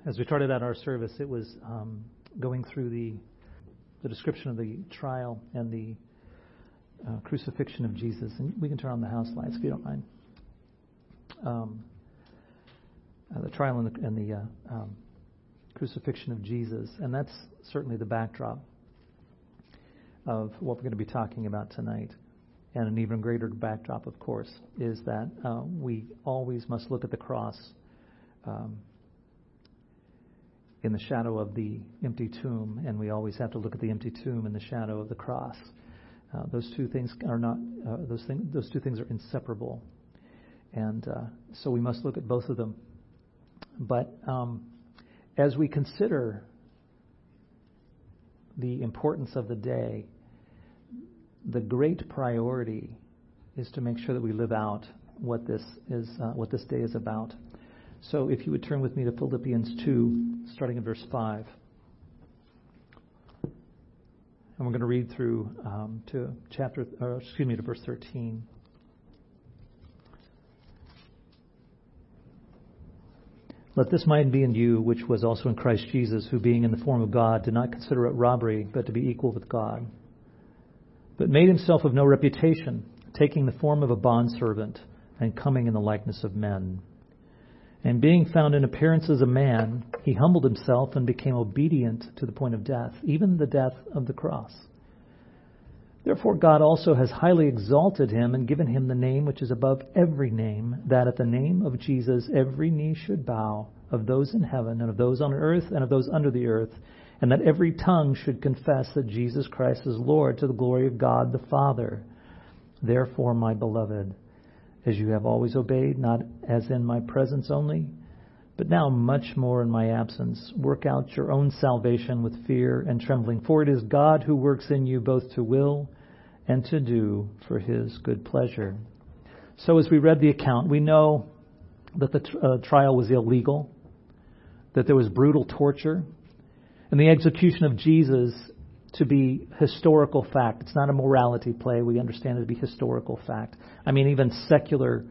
As we started out our service, it was going through the description of the trial and the crucifixion of Jesus. And we can turn on the house lights if you don't mind. The trial and the crucifixion of Jesus. And that's certainly the backdrop of what we're going to be talking about tonight. And an even greater backdrop, of course, is that we always must look at the cross in the shadow of the empty tomb, and we always have to look at the empty tomb in the shadow of the cross. Those two things are not; those two things are inseparable, and so we must look at both of them. But as we consider the importance of the day, the great priority is to make sure that we live out what this day is about. So if you would turn with me to Philippians 2, starting in verse 5. And we're going to read through to verse 13. Let this mind be in you, which was also in Christ Jesus, who being in the form of God, did not consider it robbery, but to be equal with God, but made himself of no reputation, taking the form of a bondservant, and coming in the likeness of men. And being found in appearance as a man, he humbled himself and became obedient to the point of death, even the death of the cross. Therefore God also has highly exalted him and given him the name which is above every name, that at the name of Jesus every knee should bow, of those in heaven and of those on earth and of those under the earth, and that every tongue should confess that Jesus Christ is Lord, to the glory of God the Father. Therefore, my beloved, as you have always obeyed, not as in my presence only, but now much more in my absence, work out your own salvation with fear and trembling. For it is God who works in you both to will and to do for his good pleasure. So as we read the account, we know that the trial was illegal, that there was brutal torture, and the execution of Jesus to be historical fact. It's not a morality play. We understand it to be historical fact. I mean, even secular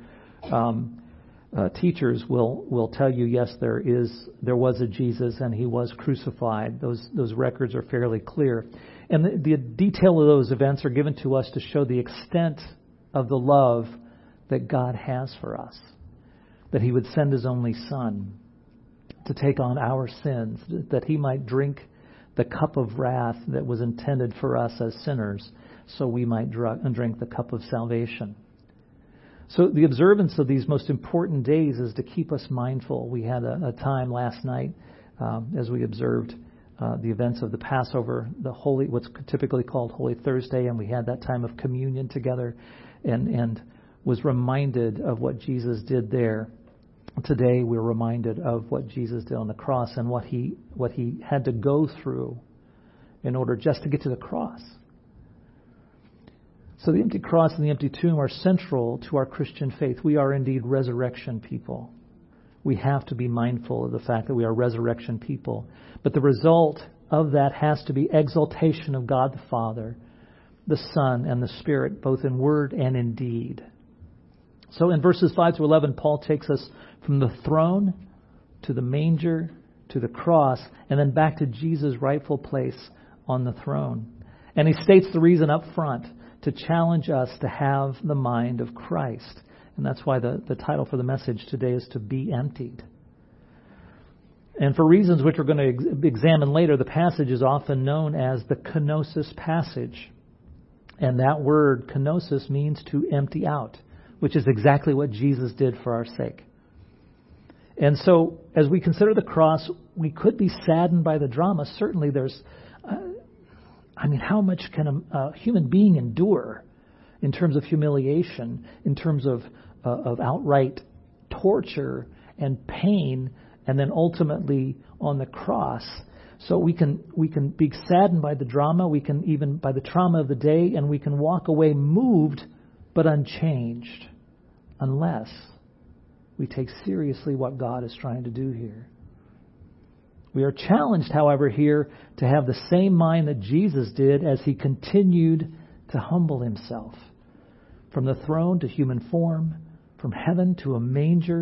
teachers will tell you, yes, there was a Jesus and he was crucified. Those records are fairly clear. And the detail of those events are given to us to show the extent of the love that God has for us. That he would send his only Son to take on our sins, that he might drink the cup of wrath that was intended for us as sinners, so we might drink the cup of salvation. So the observance of these most important days is to keep us mindful. We had a time last night as we observed the events of the Passover, what's typically called Holy Thursday, and we had that time of communion together, and was reminded of what Jesus did there. Today we're reminded of what Jesus did on the cross and what he had to go through in order just to get to the cross. So the empty cross and the empty tomb are central to our Christian faith. We are indeed resurrection people. We have to be mindful of the fact that we are resurrection people. But the result of that has to be exaltation of God the Father, the Son, and the Spirit, both in word and in deed. So in verses 5 to 11, Paul takes us from the throne to the manger to the cross, and then back to Jesus' rightful place on the throne. And he states the reason up front, to challenge us to have the mind of Christ. And that's why the title for the message today is To Be Emptied. And for reasons which we're going to examine later, the passage is often known as the kenosis passage. And that word, kenosis, means to empty out, which is exactly what Jesus did for our sake. And so, as we consider the cross, we could be saddened by the drama. Certainly there's, how much can a human being endure in terms of humiliation, in terms of outright torture and pain, and then ultimately on the cross. So we can be saddened by the drama, we can even by the trauma of the day, and we can walk away moved but unchanged, unless we take seriously what God is trying to do here. We are challenged, however, here to have the same mind that Jesus did as he continued to humble himself. From the throne to human form, from heaven to a manger,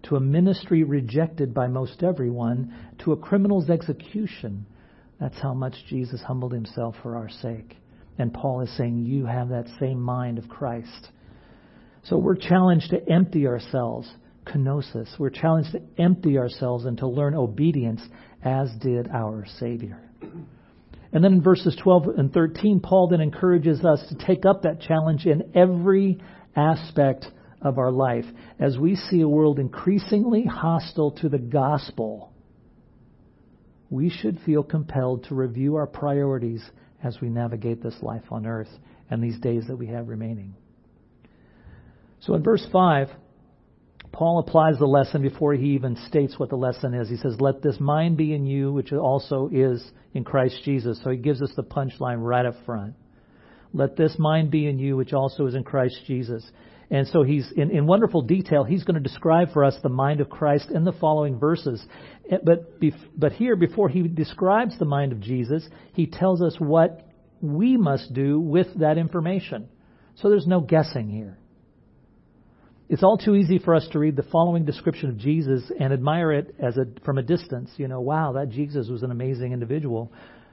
to a ministry rejected by most everyone, to a criminal's execution. That's how much Jesus humbled himself for our sake. And Paul is saying, you have that same mind of Christ. So we're challenged to empty ourselves, kenosis. We're challenged to empty ourselves and to learn obedience as did our Savior. And then in verses 12 and 13, Paul then encourages us to take up that challenge in every aspect of our life. As we see a world increasingly hostile to the gospel, we should feel compelled to review our priorities as we navigate this life on earth and these days that we have remaining. So in verse 5, Paul applies the lesson before he even states what the lesson is. He says, let this mind be in you, which also is in Christ Jesus. So he gives us the punchline right up front. Let this mind be in you, which also is in Christ Jesus. And so he's, in wonderful detail, he's going to describe for us the mind of Christ in the following verses. But here, before he describes the mind of Jesus, he tells us what we must do with that information. So there's no guessing here. It's all too easy for us to read the following description of Jesus and admire it from a distance. Wow, that Jesus was an amazing individual.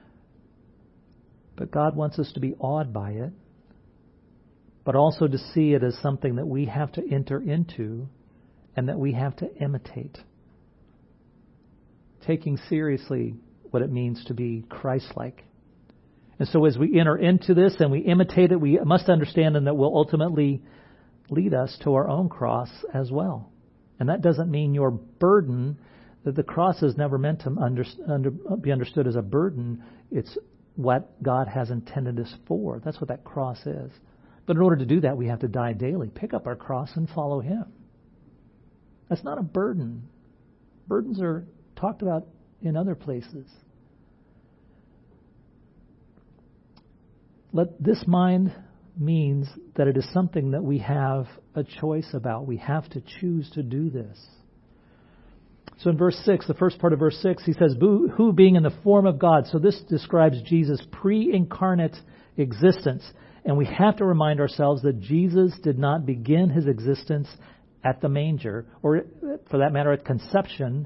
But God wants us to be awed by it, but also to see it as something that we have to enter into and that we have to imitate. Taking seriously what it means to be Christ-like. And so as we enter into this and we imitate it, we must understand that will ultimately lead us to our own cross as well. And that doesn't mean your burden, that the cross is never meant to be understood as a burden. It's what God has intended us for. That's what that cross is. But in order to do that, we have to die daily, pick up our cross and follow Him. That's not a burden. Burdens are talked about in other places. Let this mind means that it is something that we have a choice about. We have to choose to do this. So in verse 6, the first part of verse 6, he says, who being in the form of God. So this describes Jesus' pre-incarnate existence. And we have to remind ourselves that Jesus did not begin his existence at the manger, or for that matter at conception,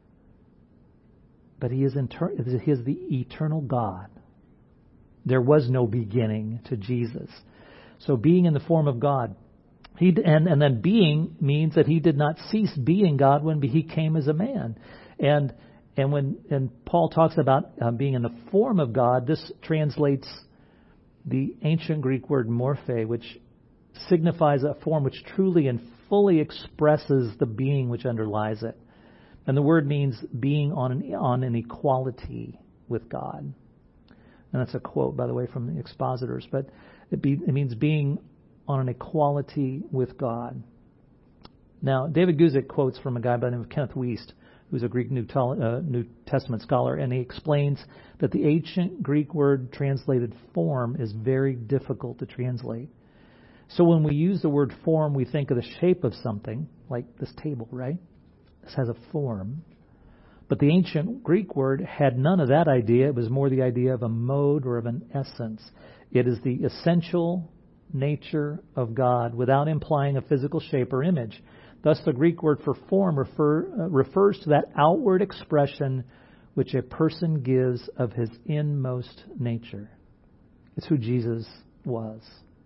but he is the eternal God. There was no beginning to Jesus. So being in the form of God, and then being means that he did not cease being God when he came as a man. And when Paul talks about being in the form of God, this translates the ancient Greek word morphe, which signifies a form which truly and fully expresses the being which underlies it. And the word means being on an equality with God. And that's a quote, by the way, from the expositors. But it means being on an equality with God. Now, David Guzik quotes from a guy by the name of Kenneth Wuest, who's a Greek New Testament scholar, and he explains that the ancient Greek word translated form is very difficult to translate. So when we use the word form, we think of the shape of something, like this table, right? This has a form. But the ancient Greek word had none of that idea. It was more the idea of a mode or of an essence. It is the essential nature of God without implying a physical shape or image. Thus, the Greek word for form refers to that outward expression which a person gives of his inmost nature. It's who Jesus was.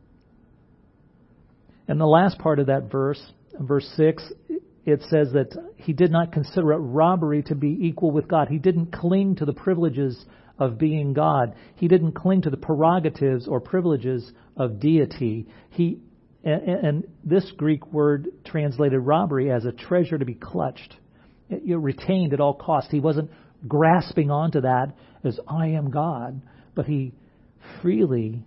And the last part of that verse, verse 6, it says that he did not consider it robbery to be equal with God. He didn't cling to the privileges of being God. He didn't cling to the prerogatives or privileges of deity. And this Greek word translated robbery as a treasure to be clutched, retained at all costs. He wasn't grasping onto that as I am God, but he freely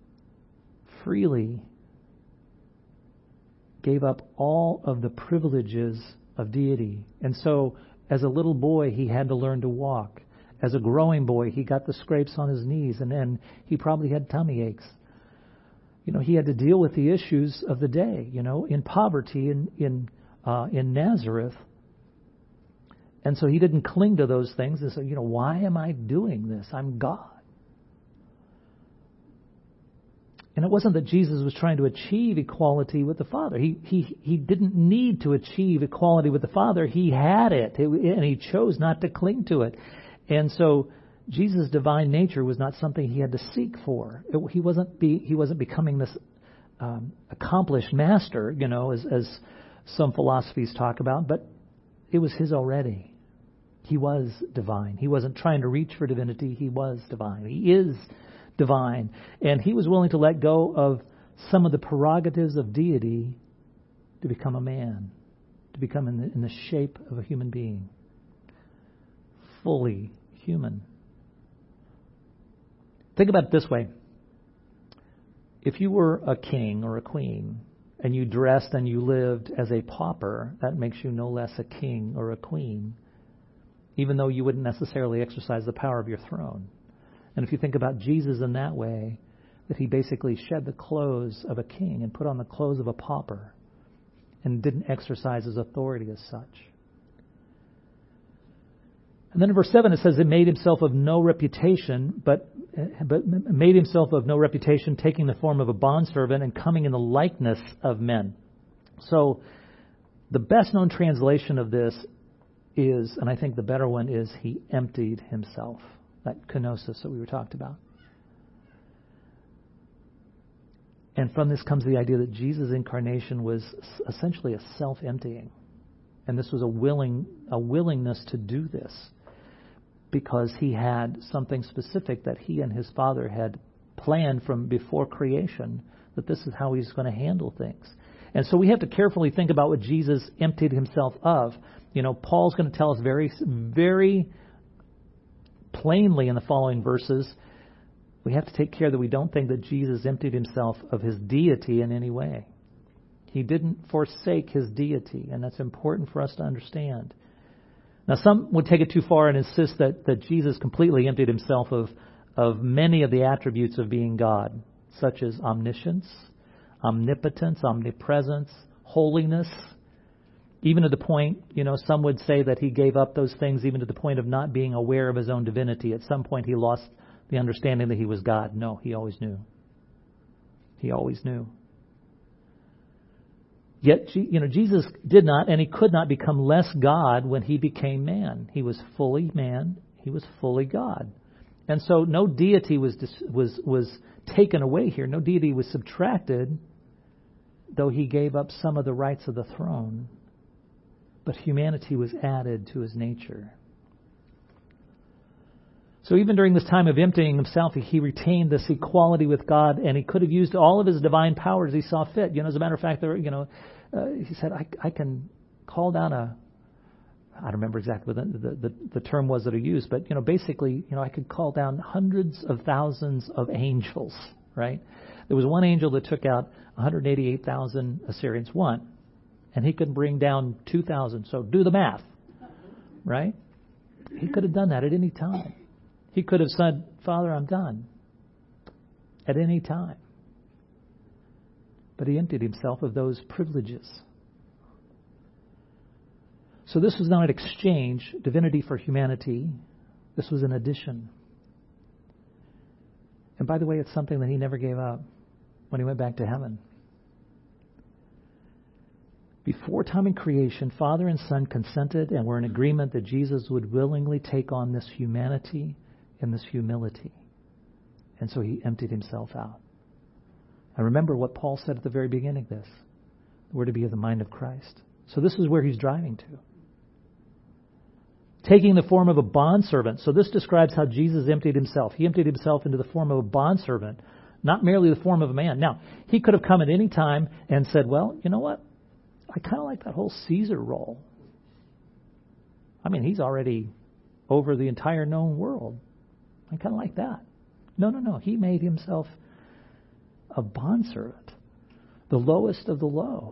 gave up all of the privileges of deity. And so, as a little boy, he had to learn to walk. As a growing boy, he got the scrapes on his knees, and then he probably had tummy aches. He had to deal with the issues of the day, in poverty in Nazareth. And so he didn't cling to those things and say, why am I doing this? I'm God. And it wasn't that Jesus was trying to achieve equality with the Father. He didn't need to achieve equality with the Father. He had it, and he chose not to cling to it. And so Jesus' divine nature was not something he had to seek for. He wasn't becoming this accomplished master, as some philosophies talk about, but it was his already. He was divine. He wasn't trying to reach for divinity. He was divine. He is divine. And he was willing to let go of some of the prerogatives of deity to become a man, to become in the shape of a human being. Fully human. Think about it this way. If you were a king or a queen and you dressed and you lived as a pauper, that makes you no less a king or a queen, even though you wouldn't necessarily exercise the power of your throne. And if you think about Jesus in that way, that he basically shed the clothes of a king and put on the clothes of a pauper and didn't exercise his authority as such. And then in verse 7 it says, it made himself of no reputation, but made himself of no reputation, taking the form of a bondservant and coming in the likeness of men. So the best known translation of this is, and I think the better one is, he emptied himself. That kenosis that we were talked about. And from this comes the idea that Jesus' incarnation was essentially a self-emptying. And this was a willingness to do this because he had something specific that he and his Father had planned from before creation, that this is how he's going to handle things. And so we have to carefully think about what Jesus emptied himself of. Paul's going to tell us very, very plainly in the following verses, we have to take care that we don't think that Jesus emptied himself of his deity in any way. He didn't forsake his deity, and that's important for us to understand. Now, some would take it too far and insist that Jesus completely emptied himself of many of the attributes of being God, such as omniscience, omnipotence, omnipresence, holiness. Even to the point, some would say that he gave up those things even to the point of not being aware of his own divinity. At some point he lost the understanding that he was God. No, he always knew. He always knew. Yet, Jesus did not and he could not become less God when he became man. He was fully man. He was fully God. And so no deity was taken away here. No deity was subtracted, though he gave up some of the rights of the throne. But humanity was added to his nature. So even during this time of emptying himself, he retained this equality with God, and he could have used all of his divine powers he saw fit. As a matter of fact, he said, I can call down I don't remember exactly what the term was that he used, but basically, I could call down hundreds of thousands of angels, right? There was one angel that took out 188,000 Assyrians, one. And he could bring down 2,000. So do the math, right? He could have done that at any time. He could have said, Father, I'm done. At any time. But he emptied himself of those privileges. So this was not an exchange, divinity for humanity. This was an addition. And by the way, it's something that he never gave up when he went back to heaven. Before time and creation, Father and Son consented and were in agreement that Jesus would willingly take on this humanity and this humility. And so he emptied himself out. And remember what Paul said at the very beginning of this. We're to be of the mind of Christ. So this is where he's driving to. Taking the form of a bondservant. So this describes how Jesus emptied himself. He emptied himself into the form of a bondservant, not merely the form of a man. Now, he could have come at any time and said, well, you know what? I kind of like that whole Caesar role. I mean, he's already over the entire known world. I kind of like that. No. He made himself a bondservant, the lowest of the low.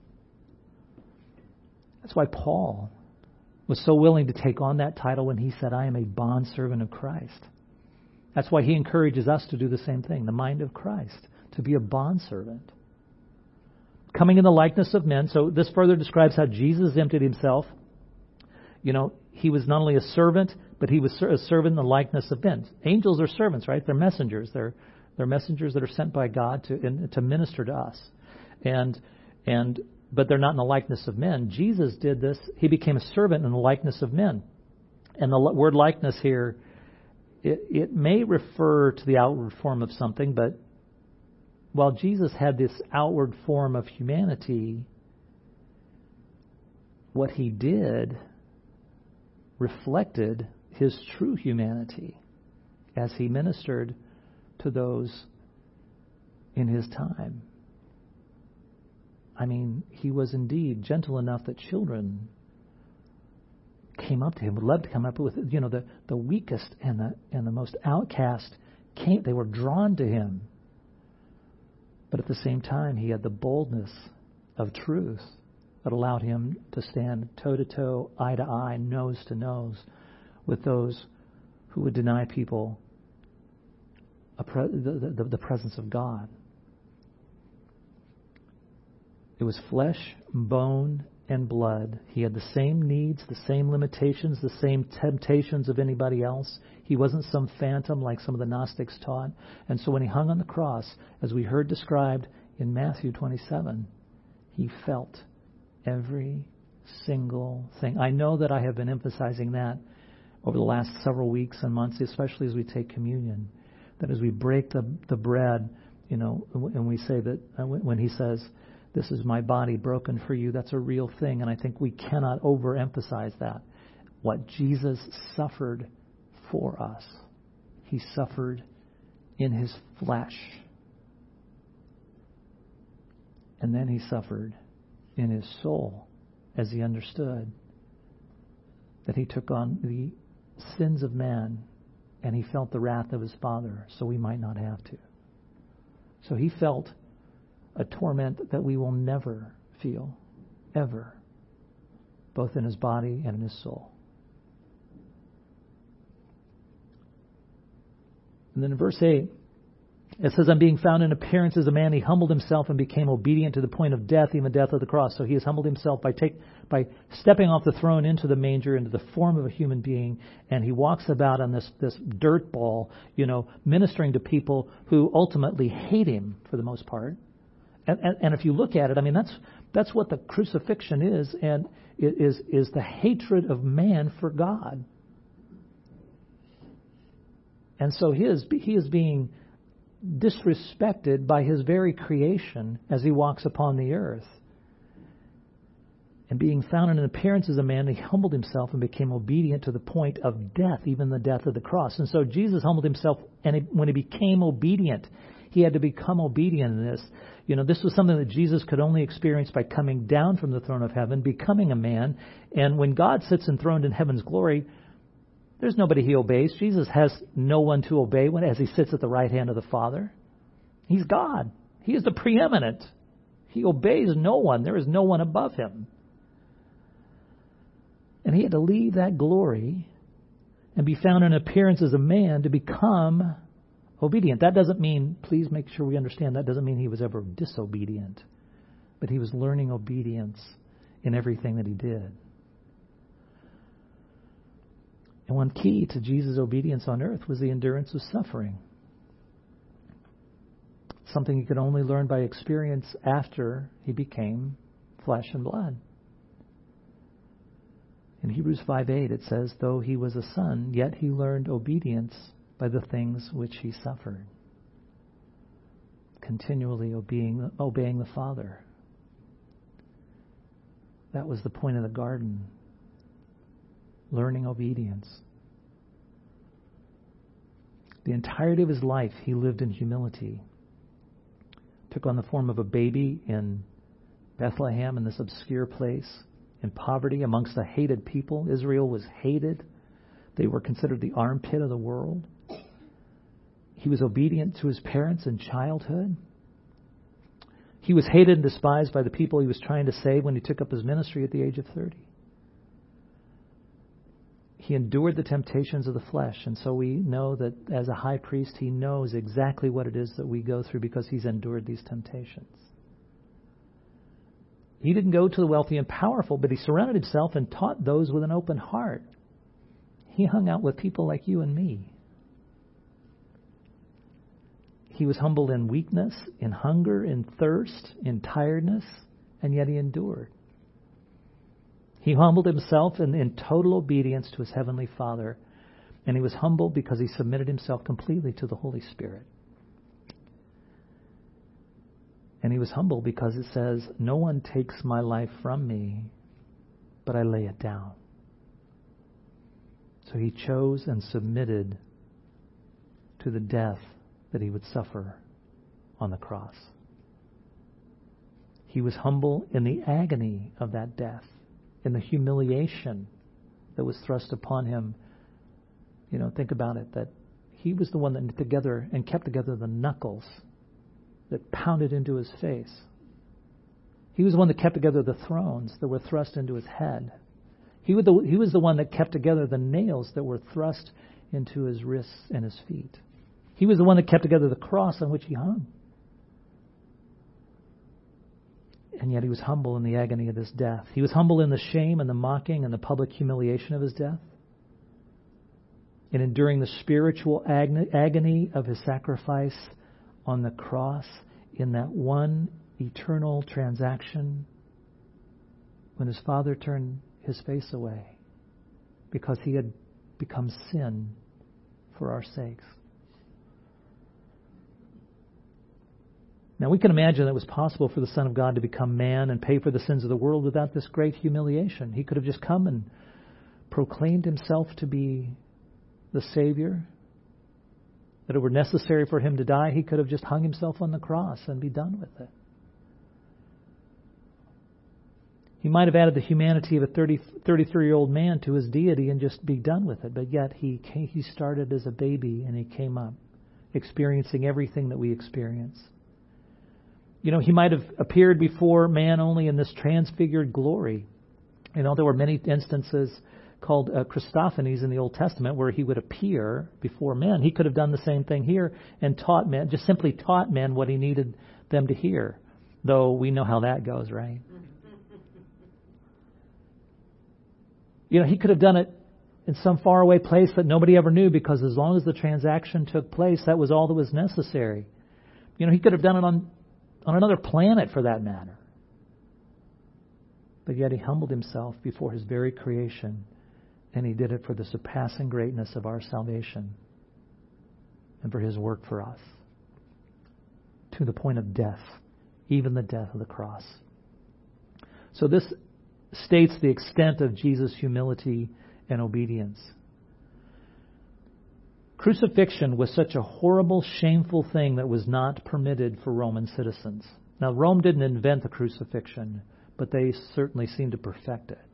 That's why Paul was so willing to take on that title when he said, I am a bondservant of Christ. That's why he encourages us to do the same thing, the mind of Christ, to be a bondservant. Coming in the likeness of men. So this further describes how Jesus emptied himself. He was not only a servant, but he was a servant in the likeness of men. Angels are servants, right? They're messengers. They're messengers that are sent by God to minister to us. But they're not in the likeness of men. Jesus did this. He became a servant in the likeness of men. And the word likeness here, it may refer to the outward form of something, but while Jesus had this outward form of humanity, what he did reflected his true humanity as he ministered to those in his time. I mean, he was indeed gentle enough that children came up to him, would love to come up with, the weakest and the most outcast they were drawn to him. But at the same time, he had the boldness of truth that allowed him to stand toe to toe, eye to eye, nose to nose with those who would deny people the presence of God. It was flesh, bone, and blood. He had the same needs, the same limitations, the same temptations of anybody else. He wasn't some phantom like some of the Gnostics taught. And so when he hung on the cross, as we heard described in Matthew 27, he felt every single thing. I know that I have been emphasizing that over the last several weeks and months, especially as we take communion, that as we break the bread, and we say that when he says, "This is my body broken for you," that's a real thing. And I think we cannot overemphasize that. What Jesus suffered for us, he suffered in his flesh. And then he suffered in his soul as he understood that he took on the sins of man and he felt the wrath of his Father so we might not have to. So he felt a torment that we will never feel, ever, both in his body and in his soul. And then in verse 8, it says, "And being found in appearance as a man, he humbled himself and became obedient to the point of death, even death of the cross." So he has humbled himself by stepping off the throne into the manger, into the form of a human being, and he walks about on this dirt ball, ministering to people who ultimately hate him for the most part. And if you look at it, I mean, that's what the crucifixion is, and it is the hatred of man for God. And so he is being disrespected by his very creation as he walks upon the earth. And being found in an appearance as a man, he humbled himself and became obedient to the point of death, even the death of the cross. And so Jesus humbled himself, and when he became obedient, he had to become obedient in this. This was something that Jesus could only experience by coming down from the throne of heaven, becoming a man. And when God sits enthroned in heaven's glory, there's nobody he obeys. Jesus has no one to obey as he sits at the right hand of the Father. He's God. He is the preeminent. He obeys no one. There is no one above him. And he had to leave that glory and be found in appearance as a man to become obedient. That doesn't mean, please make sure we understand, that doesn't mean he was ever disobedient. But he was learning obedience in everything that he did. And one key to Jesus' obedience on earth was the endurance of suffering. Something he could only learn by experience after he became flesh and blood. In Hebrews 5:8 it says, "Though he was a son, yet he learned obedience by the things which he suffered." Continually obeying the Father. That was the point of the garden. Learning obedience. The entirety of his life he lived in humility. Took on the form of a baby in Bethlehem, in this obscure place, in poverty amongst a hated people. Israel was hated. They were considered the armpit of the world. He was obedient to his parents in childhood. He was hated and despised by the people he was trying to save when he took up his ministry at the age of 30. He endured the temptations of the flesh, and so we know that as a high priest, he knows exactly what it is that we go through because he's endured these temptations. He didn't go to the wealthy and powerful, but he surrounded himself and taught those with an open heart. He hung out with people like you and me. He was humbled in weakness, in hunger, in thirst, in tiredness, and yet he endured. He humbled himself in total obedience to his heavenly Father, and he was humbled because he submitted himself completely to the Holy Spirit. And he was humble because it says, no one takes my life from me, but I lay it down. So he chose and submitted to the death that he would suffer on the cross. He was humble in the agony of that death, in the humiliation that was thrust upon him. You know, think about it, that he was the one that knit together and kept together the knuckles that pounded into his face. He was the one that kept together the thrones that were thrust into his head. He was the one that kept together the nails that were thrust into his wrists and his feet. He was the one that kept together the cross on which he hung. And yet he was humble in the agony of his death. He was humble in the shame and the mocking and the public humiliation of his death. And enduring the spiritual agony of his sacrifice on the cross in that one eternal transaction when his Father turned his face away because he had become sin for our sakes. Now we can imagine that it was possible for the Son of God to become man and pay for the sins of the world without this great humiliation. He could have just come and proclaimed himself to be the Savior, that it were necessary for him to die. He could have just hung himself on the cross and be done with it. He might have added the humanity of a 33-year-old man to his deity and just be done with it. But yet he started as a baby and he came up experiencing everything that we experience. You know, he might have appeared before man only in this transfigured glory. You know, there were many instances called Christophanies in the Old Testament where he would appear before men. He could have done the same thing here and taught men, just simply taught men what he needed them to hear. Though we know how that goes, right? You know, he could have done it in some faraway place that nobody ever knew because as long as the transaction took place, that was all that was necessary. You know, he could have done it on another planet for that matter. But yet he humbled himself before his very creation, and he did it for the surpassing greatness of our salvation and for his work for us, to the point of death, even the death of the cross. So this states the extent of Jesus' humility and obedience. Crucifixion was such a horrible, shameful thing that was not permitted for Roman citizens. Now, Rome didn't invent the crucifixion, but they certainly seemed to perfect it.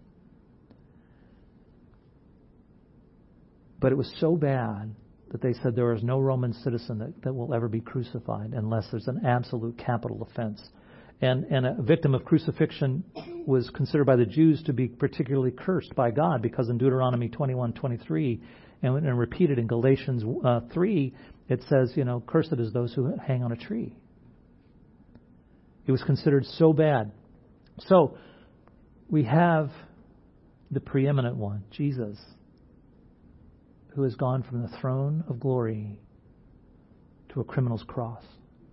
But it was so bad that they said there is no Roman citizen that will ever be crucified unless there's an absolute capital offense. And a victim of crucifixion was considered by the Jews to be particularly cursed by God because in Deuteronomy 21:23 and repeated in Galatians 3, it says, you know, cursed is those who hang on a tree. It was considered so bad. So we have the preeminent one, Jesus, who has gone from the throne of glory to a criminal's cross.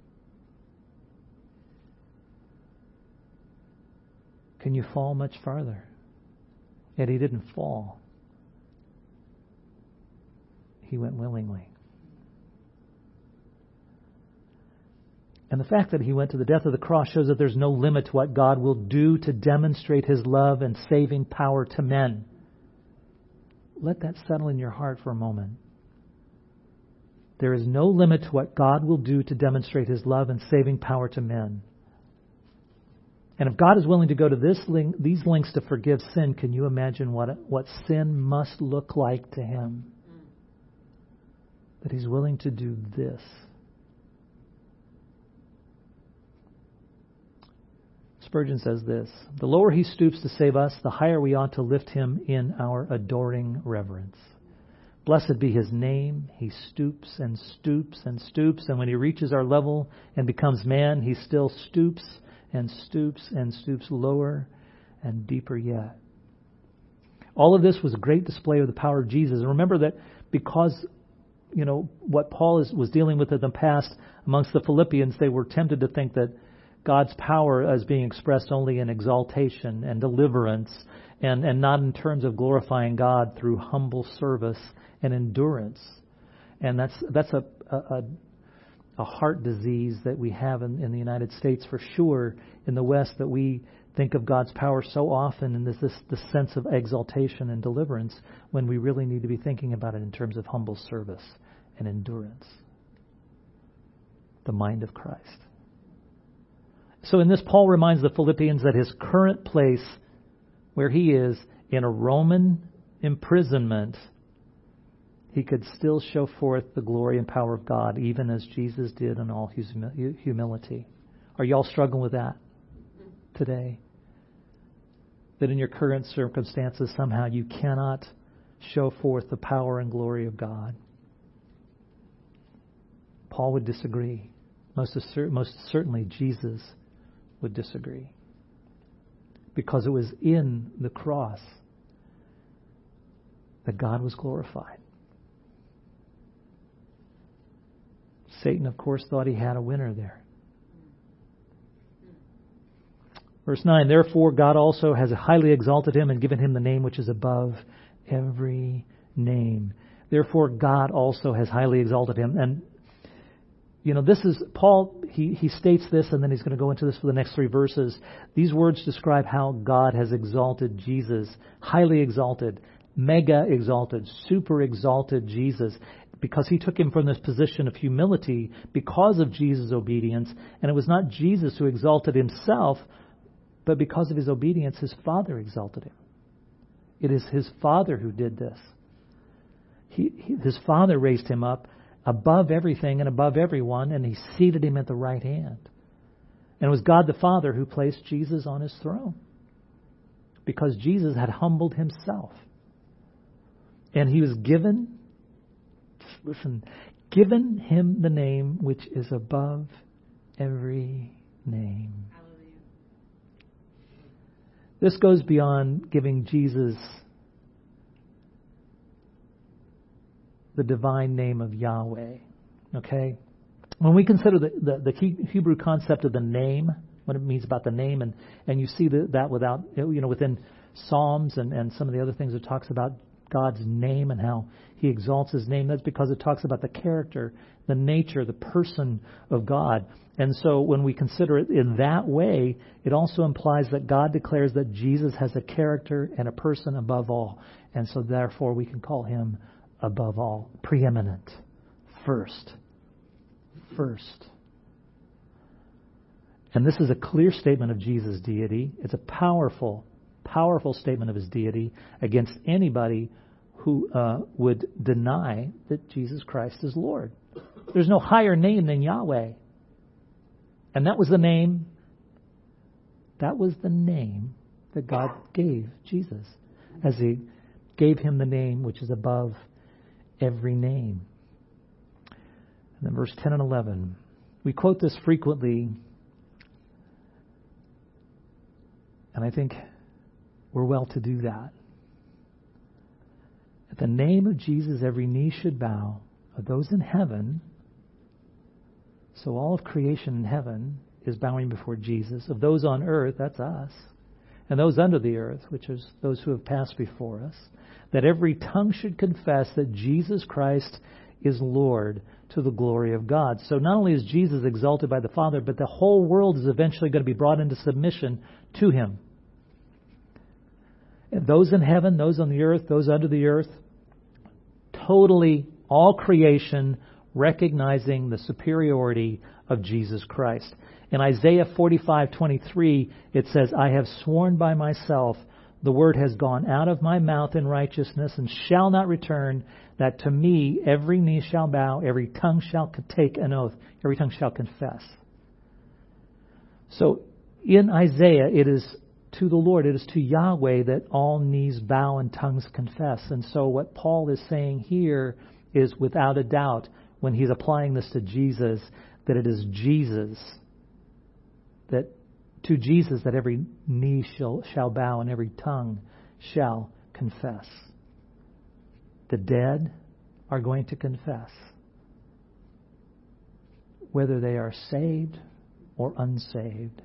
Can you fall much farther? Yet he didn't fall. He went willingly. And the fact that he went to the death of the cross shows that there's no limit to what God will do to demonstrate his love and saving power to men. Let that settle in your heart for a moment. There is no limit to what God will do to demonstrate his love and saving power to men. And if God is willing to go to these lengths to forgive sin, can you imagine what sin must look like to him? That he's willing to do this. Spurgeon says this: the lower he stoops to save us, the higher we ought to lift him in our adoring reverence. Blessed be his name. He stoops and stoops and stoops, and when he reaches our level and becomes man, he still stoops and stoops and stoops lower and deeper yet. All of this was a great display of the power of Jesus. And remember that because what Paul was dealing with in the past amongst the Philippians, they were tempted to think that God's power is being expressed only in exaltation and deliverance and not in terms of glorifying God through humble service and endurance. And that's a heart disease that we have in the United States for sure, in the West, that we think of God's power so often in this sense of exaltation and deliverance, when we really need to be thinking about it in terms of humble service and endurance. The mind of Christ. So in this, Paul reminds the Philippians that his current place, where he is in a Roman imprisonment, he could still show forth the glory and power of God, even as Jesus did in all humility. Are you all struggling with that today? That in your current circumstances, somehow you cannot show forth the power and glory of God? Paul would disagree. Most certainly Jesus would disagree. Because it was in the cross that God was glorified. Satan, of course, thought he had a winner there. Verse 9, therefore God also has highly exalted him and given him the name which is above every name. Therefore God also has highly exalted him. And, this is, Paul, he states this, and then he's going to go into this for the next 3 verses. These words describe how God has exalted Jesus, highly exalted, mega exalted, super exalted Jesus, because he took him from this position of humility because of Jesus' obedience. And it was not Jesus who exalted himself, but because of his obedience, his Father exalted him. It is his Father who did this. His Father raised him up above everything and above everyone, and he seated him at the right hand. And it was God the Father who placed Jesus on his throne, because Jesus had humbled himself. And he was given him the name which is above every name. Hallelujah. This goes beyond giving Jesus the divine name of Yahweh. Okay? When we consider the Hebrew concept of the name, what it means about the name, and you see that within Psalms and some of the other things, it talks about God's name and how he exalts his name. That's because it talks about the character, the nature, the person of God. And so when we consider it in that way, it also implies that God declares that Jesus has a character and a person above all. And so therefore we can call him above all, preeminent, first. And this is a clear statement of Jesus' deity. It's a powerful statement of his deity against anybody who would deny that Jesus Christ is Lord. There's no higher name than Yahweh. And that was the name that God gave Jesus, as he gave him the name which is above every name. And then verse 10 and 11. We quote this frequently, and I think we're well to do that. At the name of Jesus, every knee should bow, of those in heaven. So all of creation in heaven is bowing before Jesus. Of those on earth, that's us. And those under the earth, which is those who have passed before us. That every tongue should confess that Jesus Christ is Lord, to the glory of God. So not only is Jesus exalted by the Father, but the whole world is eventually going to be brought into submission to him. And those in heaven, those on the earth, those under the earth, totally all creation recognizing the superiority of Jesus Christ. In Isaiah 45:23, it says, I have sworn by myself, the word has gone out of my mouth in righteousness and shall not return, that to me every knee shall bow, every tongue shall take an oath, every tongue shall confess. So in Isaiah, it is to the Lord, it is to Yahweh that all knees bow and tongues confess. And so what Paul is saying here is, without a doubt, when he's applying this to Jesus, that it is Jesus, that to Jesus that every knee shall bow and every tongue shall confess. The dead are going to confess, whether they are saved or unsaved.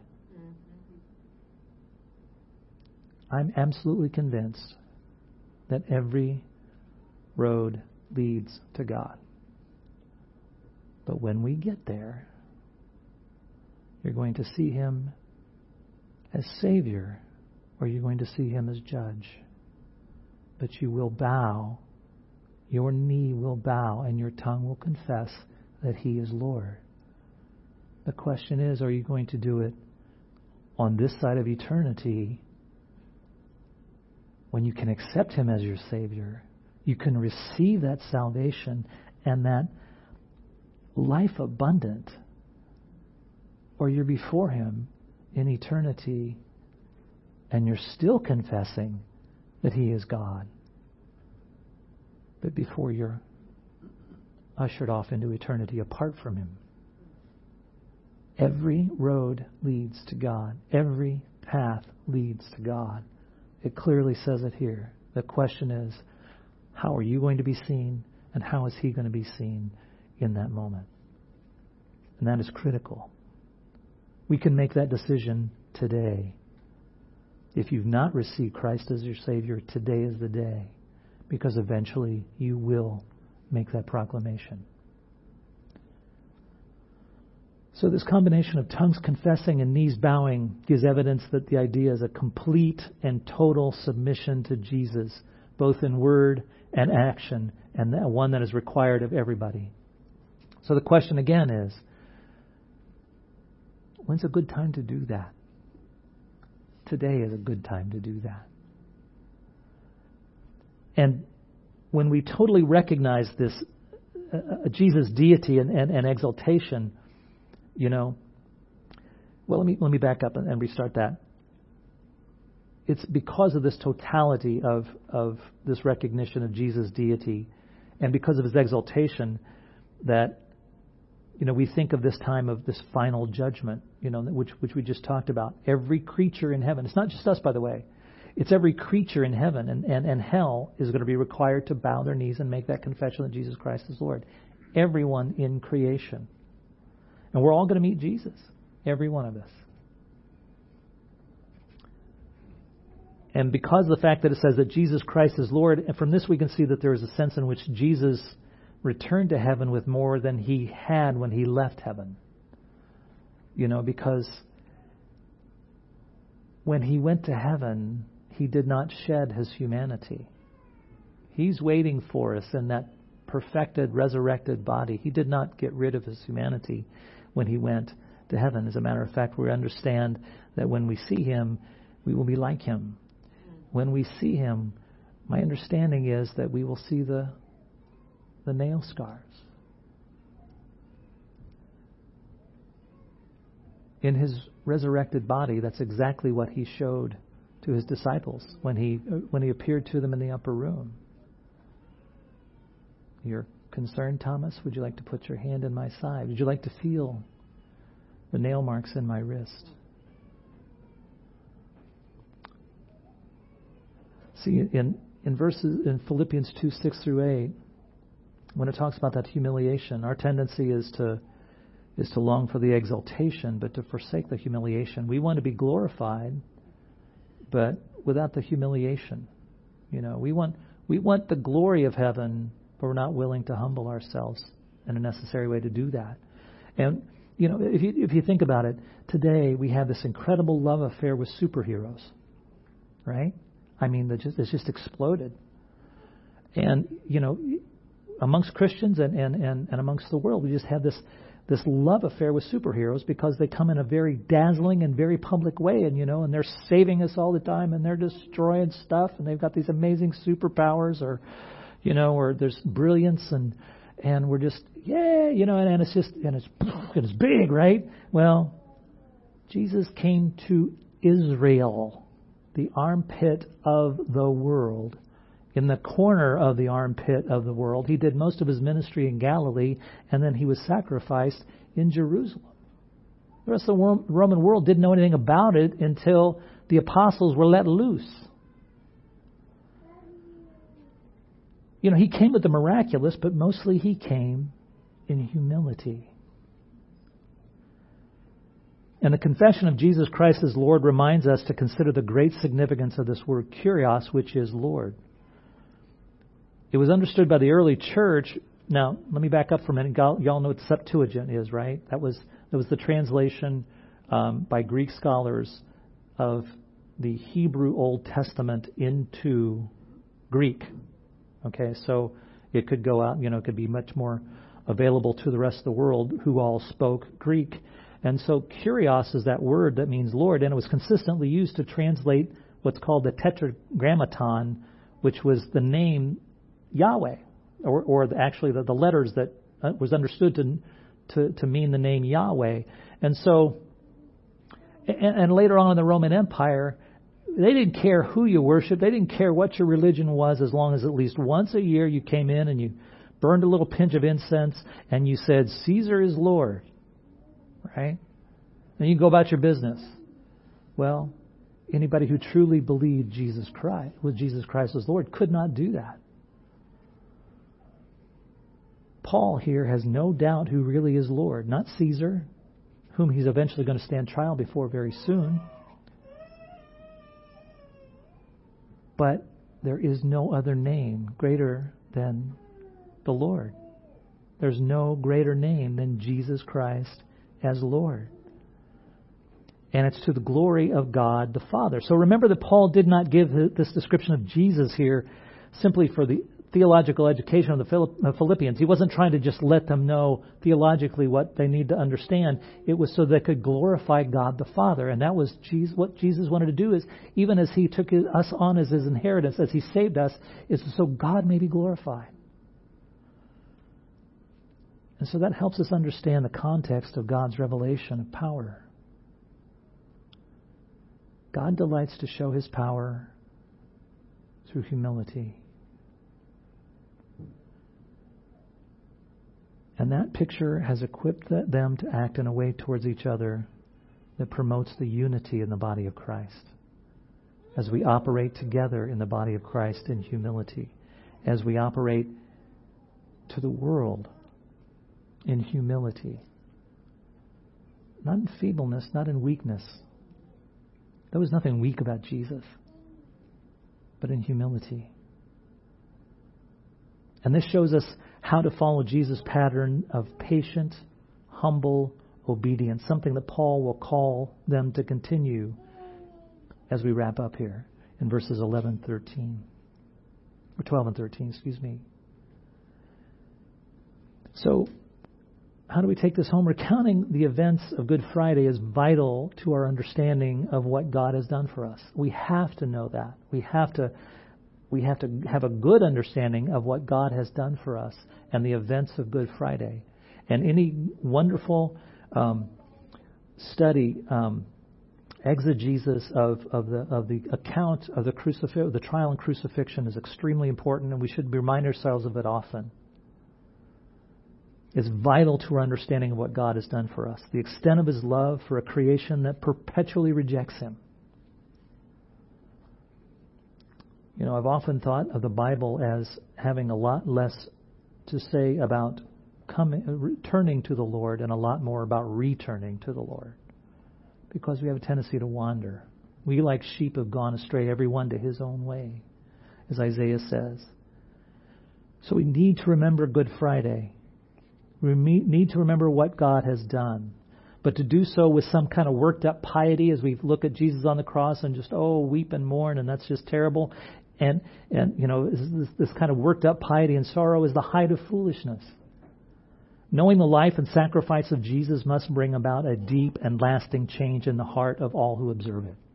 I'm absolutely convinced that every road leads to God. But when we get there, you're going to see Him as Savior, or you're going to see Him as Judge. But you will bow, your knee will bow, and your tongue will confess that He is Lord. The question is, are you going to do it on this side of eternity, when you can accept Him as your Savior, you can receive that salvation and that life abundant, or you're before Him in eternity and you're still confessing that He is God, but before you're ushered off into eternity apart from Him. Every road leads to God. Every path leads to God. It clearly says it here. The question is, how are you going to be seen, and how is He going to be seen in that moment? And that is critical. We can make that decision today. If you've not received Christ as your Savior, today is the day, because eventually you will make that proclamation. So this combination of tongues confessing and knees bowing gives evidence that the idea is a complete and total submission to Jesus, both in word and action, and one that is required of everybody. So the question again is, when's a good time to do that? Today is a good time to do that. And when we totally recognize this Jesus' deity and exaltation, well, let me back up and restart that. It's because of this totality of this recognition of Jesus' deity and because of His exaltation that, we think of this time of this final judgment, which we just talked about. Every creature in heaven, it's not just us, by the way, it's every creature in heaven and hell is going to be required to bow their knees and make that confession that Jesus Christ is Lord. Everyone in creation. And we're all going to meet Jesus, every one of us. And because of the fact that it says that Jesus Christ is Lord, and from this we can see that there is a sense in which Jesus returned to heaven with more than He had when He left heaven. Because when He went to heaven, He did not shed His humanity. He's waiting for us in that perfected, resurrected body. He did not get rid of His humanity when He went to heaven. As a matter of fact, we understand that when we see Him, we will be like Him. When we see Him, my understanding is that we will see the nail scars. In His resurrected body, that's exactly what He showed to His disciples when He appeared to them in the upper room. You're concerned, Thomas? Would you like to put your hand in my side? Would you like to feel the nail marks in my wrist? See, in Philippians 2:6-8, when it talks about that humiliation, our tendency is to long for the exaltation, but to forsake the humiliation. We want to be glorified, but without the humiliation. We want the glory of heaven, but we're not willing to humble ourselves in a necessary way to do that. And if you think about it, today we have this incredible love affair with superheroes, right? I mean, it's just exploded. And amongst Christians and amongst the world, we just have this love affair with superheroes because they come in a very dazzling and very public way, and they're saving us all the time, and they're destroying stuff, and they've got these amazing superpowers, or there's brilliance, and we're just and it's big, right? Well, Jesus came to Israel, the armpit of the world, in the corner of the armpit of the world. He did most of His ministry in Galilee, and then He was sacrificed in Jerusalem. The rest of the Roman world didn't know anything about it until the apostles were let loose. He came with the miraculous, but mostly he came in humility. And the confession of Jesus Christ as Lord reminds us to consider the great significance of this word kurios, which is Lord. It was understood by the early church. Now, let me back up for a minute. Y'all know what Septuagint is, right? That was the translation by Greek scholars of the Hebrew Old Testament into Greek. Okay, so it could go out, it could be much more available to the rest of the world who all spoke Greek. And so kurios is that word that means Lord, and it was consistently used to translate what's called the tetragrammaton, which was the name Yahweh, or actually the letters that was understood to mean the name Yahweh. And so, and later on in the Roman Empire, they didn't care who you worshiped. They didn't care what your religion was, as long as at least once a year you came in and you burned a little pinch of incense and you said, Caesar is Lord. Right? And you go about your business. Well, anybody who truly believed Jesus Christ as Lord could not do that. Paul here has no doubt who really is Lord, not Caesar, whom he's eventually going to stand trial before very soon. But there is no other name greater than the Lord. There's no greater name than Jesus Christ as Lord. And it's to the glory of God the Father. So remember that Paul did not give this description of Jesus here simply for the theological education of the Philippians. He wasn't trying to just let them know theologically what they need to understand. It was so they could glorify God the Father. And that was what Jesus wanted to do, is even as he took us on as his inheritance, as he saved us, is so God may be glorified. And so that helps us understand the context of God's revelation of power. God delights to show his power through humility. And that picture has equipped them to act in a way towards each other that promotes the unity in the body of Christ. As we operate together in the body of Christ in humility. As we operate to the world in humility. Not in feebleness, not in weakness. There was nothing weak about Jesus, but in humility. And this shows us how to follow Jesus' pattern of patient, humble obedience, something that Paul will call them to continue as we wrap up here in verses 12 and 13, excuse me. So, how do we take this home? Recounting the events of Good Friday is vital to our understanding of what God has done for us. We have to know that. We have to have a good understanding of what God has done for us and the events of Good Friday. And any wonderful study, exegesis of the account of the trial and crucifixion is extremely important, and we should remind ourselves of it often. It's vital to our understanding of what God has done for us, the extent of his love for a creation that perpetually rejects him. I've often thought of the Bible as having a lot less to say about returning to the Lord and a lot more about returning to the Lord, because we have a tendency to wander. We, like sheep, have gone astray, every one to his own way, as Isaiah says. So we need to remember Good Friday. We need to remember what God has done. But to do so with some kind of worked up piety as we look at Jesus on the cross and just, weep and mourn, and that's just terrible. And this kind of worked up piety and sorrow is the height of foolishness. Knowing the life and sacrifice of Jesus must bring about a deep and lasting change in the heart of all who observe it.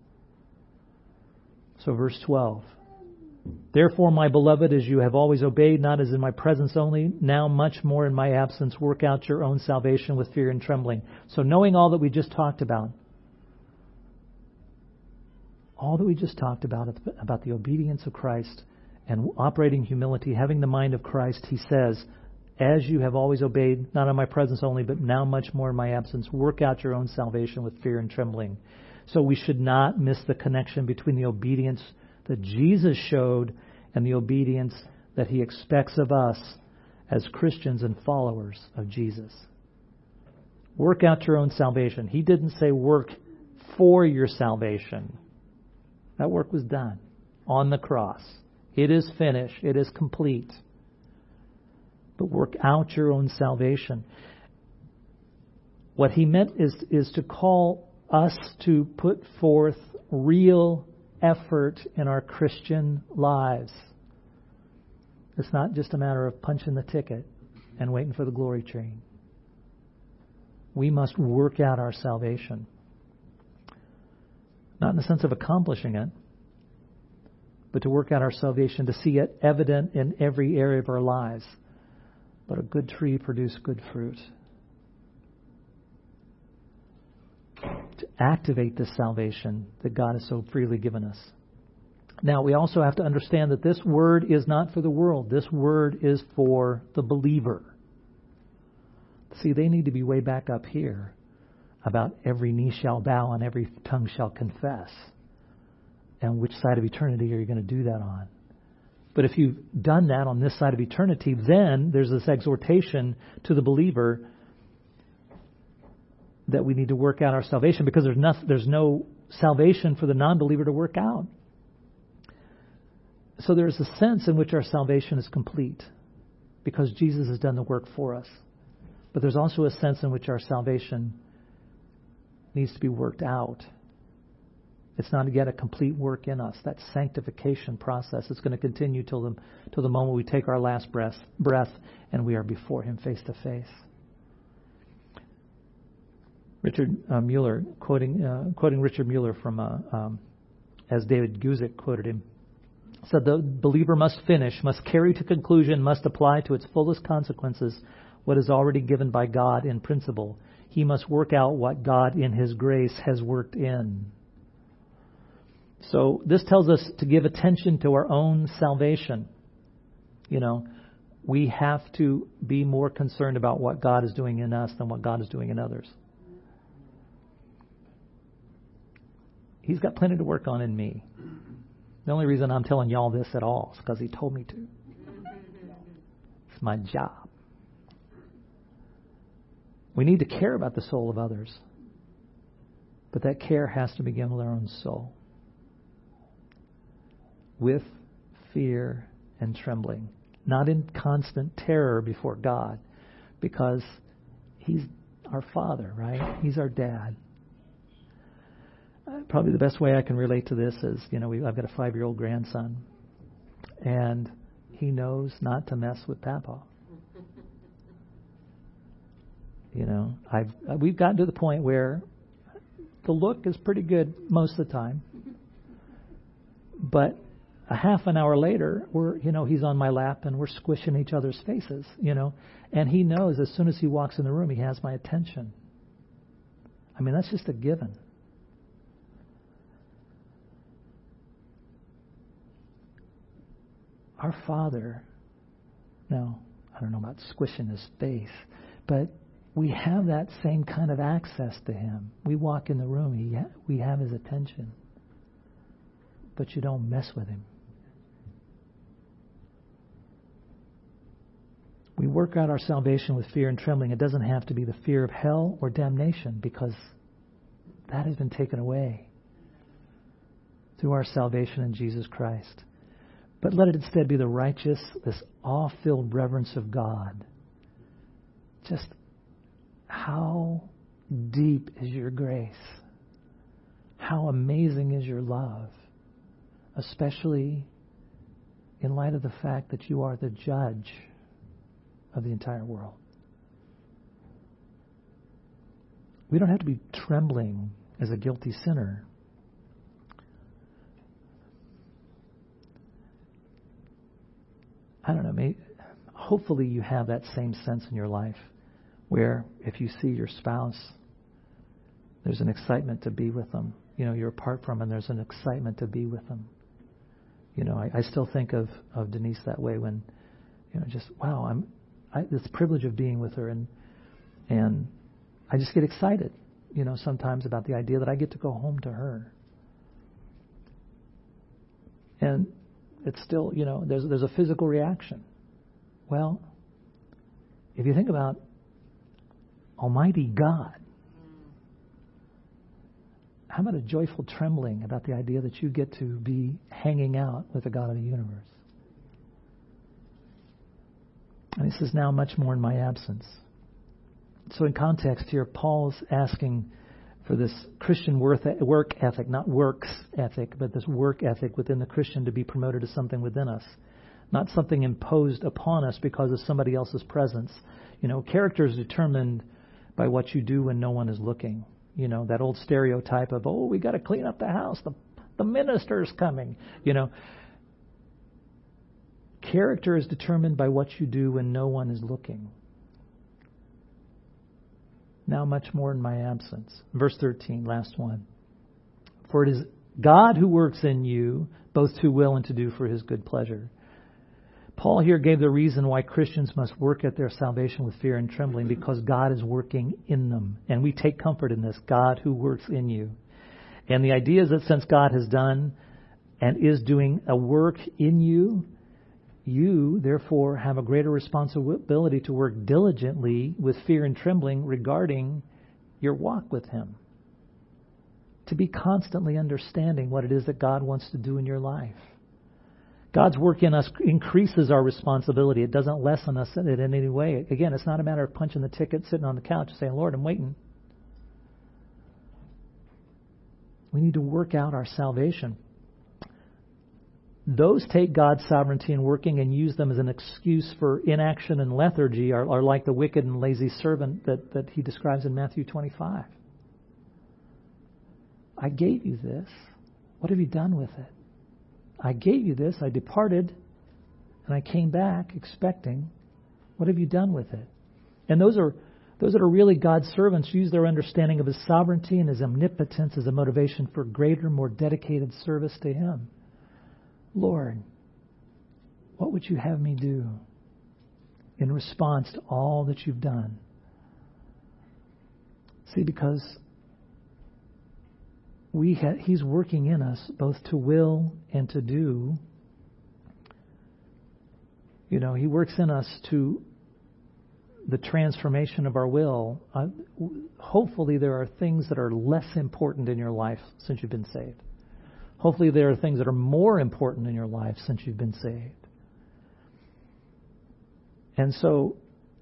So verse 12. Therefore, my beloved, as you have always obeyed, not as in my presence only, now much more in my absence, work out your own salvation with fear and trembling. So knowing all that we just talked about, about the obedience of Christ and operating humility, having the mind of Christ, he says, as you have always obeyed, not in my presence only, but now much more in my absence, work out your own salvation with fear and trembling. So we should not miss the connection between the obedience that Jesus showed and the obedience that He expects of us as Christians and followers of Jesus. Work out your own salvation. He didn't say work for your salvation. That work was done on the cross. It is finished. It is complete. But work out your own salvation. What He meant is to call us to put forth real effort in our Christian lives. It's not just a matter of punching the ticket and waiting for the glory train. We must work out our salvation. Not in the sense of accomplishing it, but to work out our salvation, to see it evident in every area of our lives. Let a good tree produce good fruit. To activate this salvation that God has so freely given us. Now, we also have to understand that this word is not for the world. This word is for the believer. See, they need to be way back up here about every knee shall bow and every tongue shall confess. And which side of eternity are you going to do that on? But if you've done that on this side of eternity, then there's this exhortation to the believer that we need to work out our salvation, because there's no salvation for the non-believer to work out. So there's a sense in which our salvation is complete because Jesus has done the work for us. But there's also a sense in which our salvation needs to be worked out. It's not yet a complete work in us. That sanctification process is going to continue till the moment we take our last breath and we are before Him face to face. Richard Mueller, quoting Richard Mueller from, as David Guzik quoted him, said the believer must finish, must carry to conclusion, must apply to its fullest consequences what is already given by God in principle. He must work out what God in His grace has worked in. So this tells us to give attention to our own salvation. We have to be more concerned about what God is doing in us than what God is doing in others. He's got plenty to work on in me. The only reason I'm telling y'all this at all is because He told me to. It's my job. We need to care about the soul of others. But that care has to begin with our own soul. With fear and trembling. Not in constant terror before God. Because He's our Father, right? He's our Dad. Probably the best way I can relate to this is, I've got a 5-year-old grandson. And he knows not to mess with Papa. We've gotten to the point where the look is pretty good most of the time. But a half an hour later, he's on my lap and we're squishing each other's faces, And he knows as soon as he walks in the room, he has my attention. That's just a given. Our Father, now, I don't know about squishing His face, but we have that same kind of access to Him. We walk in the room, we have His attention. But you don't mess with Him. We work out our salvation with fear and trembling. It doesn't have to be the fear of hell or damnation, because that has been taken away through our salvation in Jesus Christ. But let it instead be the righteous, this awe-filled reverence of God. Just how deep is your grace? How amazing is your love? Especially in light of the fact that you are the judge of the entire world. We don't have to be trembling as a guilty sinner. I don't know, hopefully you have that same sense in your life where if you see your spouse, there's an excitement to be with them. You're apart from them, and there's an excitement to be with them. I still think of Denise that way when, this privilege of being with her, and I just get excited, sometimes about the idea that I get to go home to her. And it's still, there's a physical reaction. Well, if you think about Almighty God, how about a joyful trembling about the idea that you get to be hanging out with the God of the universe? And he says, now much more in my absence. So in context here, Paul's asking for this Christian work ethic, not works ethic, but this work ethic within the Christian to be promoted to something within us, not something imposed upon us because of somebody else's presence. Character is determined by what you do when no one is looking. That old stereotype of, we got to clean up the house. The minister's coming. Character is determined by what you do when no one is looking. Now much more in my absence. Verse 13, last one. For it is God who works in you, both to will and to do for his good pleasure. Paul here gave the reason why Christians must work at their salvation with fear and trembling, because God is working in them. And we take comfort in this, God who works in you. And the idea is that since God has done and is doing a work in you, you, therefore, have a greater responsibility to work diligently with fear and trembling regarding your walk with him. To be constantly understanding what it is that God wants to do in your life. God's work in us increases our responsibility. It doesn't lessen us in it in any way. Again, it's not a matter of punching the ticket, sitting on the couch and saying, Lord, I'm waiting. We need to work out our salvation. Those take God's sovereignty in working and use them as an excuse for inaction and lethargy are like the wicked and lazy servant that he describes in Matthew 25. I gave you this. What have you done with it? I gave you this. I departed and I came back expecting. What have you done with it? And those that are really God's servants use their understanding of his sovereignty and his omnipotence as a motivation for greater, more dedicated service to him. Lord, what would you have me do in response to all that you've done? See, because he's working in us both to will and to do. He works in us to the transformation of our will. Hopefully there are things that are less important in your life since you've been saved. Hopefully there are things that are more important in your life since you've been saved. And so,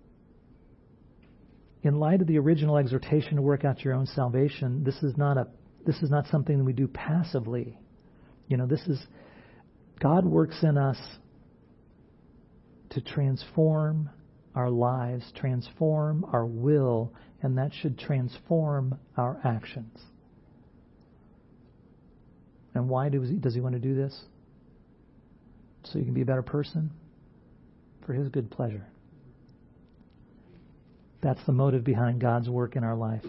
in light of the original exhortation to work out your own salvation, this is not something that we do passively. God works in us to transform our lives, transform our will, and that should transform our actions. And why does he want to do this? So you can be a better person? For his good pleasure. That's the motive behind God's work in our life.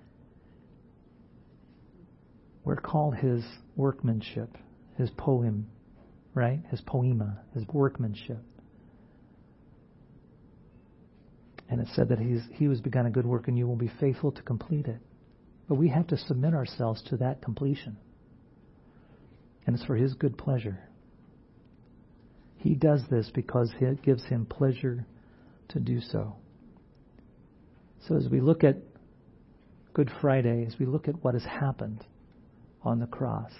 We're called his workmanship, his poem, right? His poema, his workmanship. And it said that he who's begun a good work in you will be faithful to complete it. But we have to submit ourselves to that completion. And it's for his good pleasure. He does this because it gives him pleasure to do so. So as we look at Good Friday, as we look at what has happened on the cross,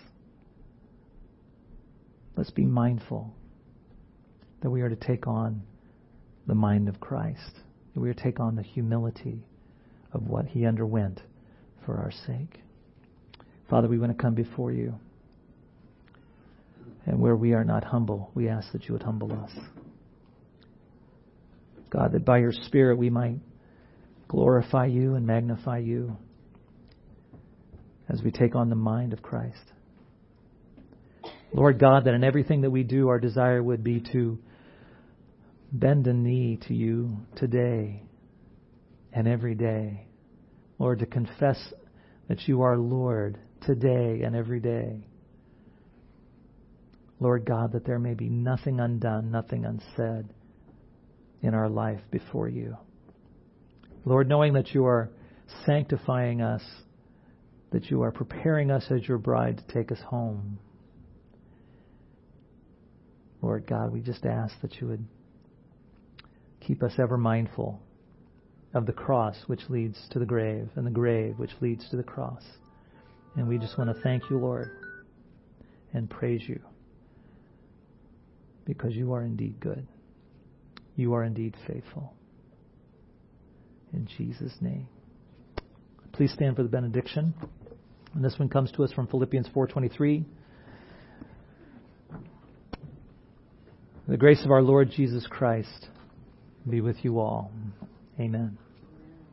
let's be mindful that we are to take on the mind of Christ, that we are to take on the humility of what he underwent for our sake. Father, we want to come before you. And where we are not humble, we ask that you would humble us. God, that by your Spirit we might glorify you and magnify you as we take on the mind of Christ. Lord God, that in everything that we do, our desire would be to bend a knee to you today and every day. Lord, to confess that you are Lord today and every day. Lord God, that there may be nothing undone, nothing unsaid in our life before you. Lord, knowing that you are sanctifying us, that you are preparing us as your bride to take us home. Lord God, we just ask that you would keep us ever mindful of the cross which leads to the grave and the grave which leads to the cross. And we just want to thank you, Lord, and praise you because you are indeed good. You are indeed faithful. In Jesus' name. Please stand for the benediction. And this one comes to us from Philippians 4:23. The grace of our Lord Jesus Christ be with you all. Amen.